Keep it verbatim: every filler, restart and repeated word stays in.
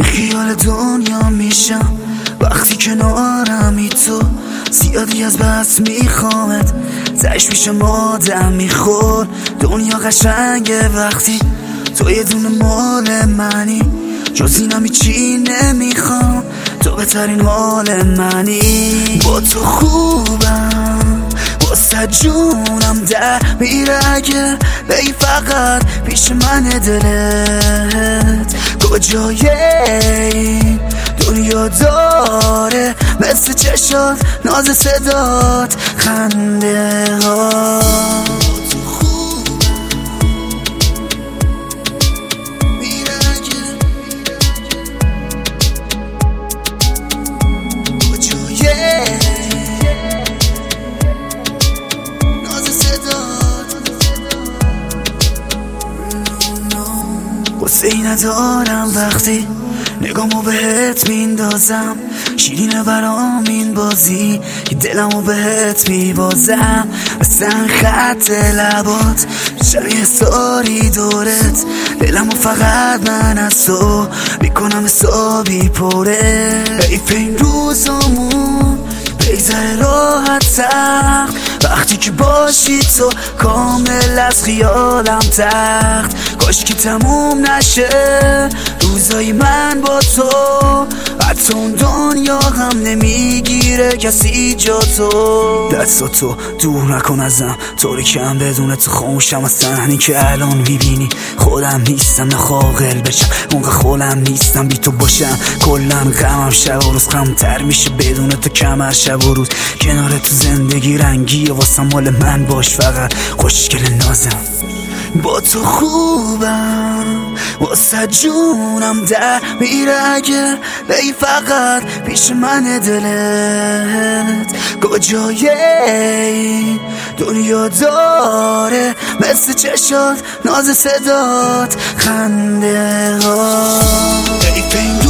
خیال دنیا میشم وقتی کنارمی تو، زیادی از بس میخوامت، تش میشم آدم میخور. دنیا قشنگه وقتی تو یه دونه مال منی، جز اینم هیچی نمیخوام، تو بهترین حال منی. با تو خوبم واسه جونم در میره اگه بی فقط پیش من دلت کجای این دنیا داره، مثل چشات ناز صدات خنده ها. حسی ندارم وقتی نگامو بهت میندازم، شیرینه برام این بازی که دلمو بهت میبازم. مثل خط لبات شبیه حساری دورت، دلمو فقط من از تو میکنم حسابی پره. حیف این روزامون بگذره راحت تر، وقتی که باشی تو کامل از خیالم تخت. کاش که تموم نشه روزای من با تو، حتی اون دنیا هم نمیگیره کسی جا تو. دستا تو دور نکن ازم، طوری که هم بدون تو خاموشم از صحنی که الان میبینی. خودم نیستم نه خاقل بشم، اونقدر خولم نیستم بی تو باشم. کلن غمم شب و روز غمتر میشه بدون تو، کمر شب و روز کنار تو زندگی رنگیه واسه مال من باش فقط خوشگل نازم. با تو خوبم واسه جونم در میره اگه بی فقط پیش من دلت کجای این دنیا داره، مثل چشات ناز صدات خنده ها.